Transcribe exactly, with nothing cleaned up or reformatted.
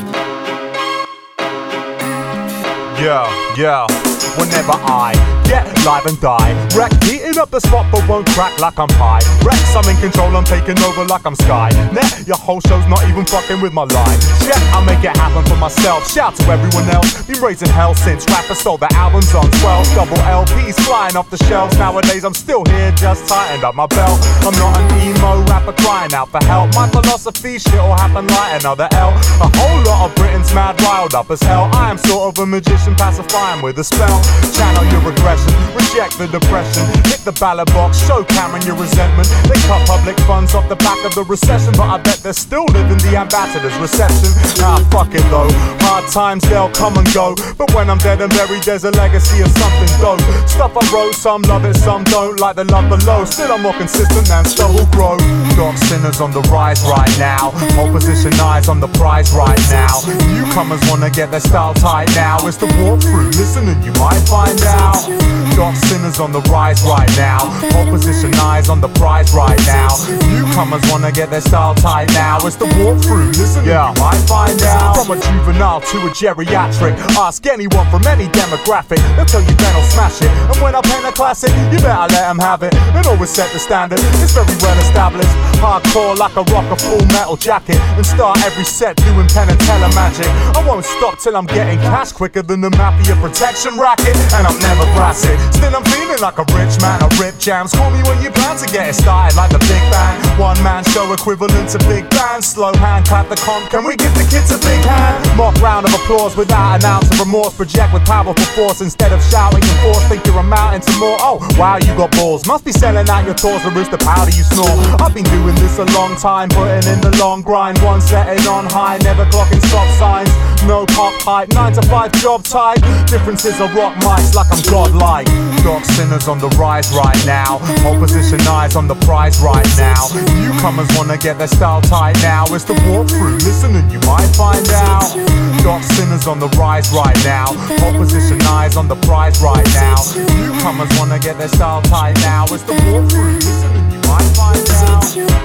Yeah, yeah. Whenever I get live and die, wreck, heating up the spot but won't crack like I'm high. Rex, I'm in control, I'm taking over like I'm Sky. Net, your whole show's not even fucking with my line. Shit, I make it happen for myself. Shout to everyone else, been raising hell since rappers sold their albums on twelve double L Ps flying off the shelves. Nowadays I'm still here, just tightened up my belt. I'm not an emo rapper crying out for help. My philosophy, shit'll happen like another L. A whole lot of Britain's mad wild up as hell. I am sort of a magician pacifying with a spell. Channel your aggression, reject the depression. Hit the ballot box, show Cameron your resentment. They cut public funds off the back of the recession, but I bet they're still living the ambassador's reception. Ah, fuck it though, hard times they'll come and go, but when I'm dead and buried there's a legacy of something dope. Stuff I wrote, some love it, some don't, like the love below. Still I'm more consistent and still will grow. Dark sinners on the rise right now, opposition eyes on the prize right now. Newcomers wanna get their style tight now. It's the walkthrough, listen and you might find out. Dark sinners on the rise right now, opposition eyes on the prize right now. Newcomers wanna get their style tight now. It's the walkthrough, listen yeah. and you might find out. From a juvenile to a geriatric, ask anyone from any demographic, they'll tell you then I'll smash it. And when I pen a classic, you better let them have it. And always set the standard, it's very well established. Hardcore like a rock, a full metal jacket, and start every set doing Penn and Teller magic. I won't stop till I'm getting cash quicker than the mafia protection racket. And I'm never brassic, still I'm feeling like a rich man. I rip jams, call me when you plan to get it started like the big band. One man show equivalent to big band. Slow hand clap the comp, can we give the kids a big hand? Mock round of applause without an ounce of remorse. Project with powerful force instead of shouting and force. Think you're amounting to more, oh wow you got balls. Must be selling out your tours to roost the powder you snore. I've been doing this a long time, putting in the long grind. One setting on high, never clocking stop signs. No pop hype, nine to five job type. Differences are rock mics like I'm godlike. Dark sinners on the rise right now, opposition eyes on the prize right now. Newcomers wanna get their style tight now. It's the walkthrough, listen and you might find out. Dark sinners on the rise right now, opposition eyes on the prize right now. Newcomers wanna get their style tight now. It's the walkthrough, listen and you might find out.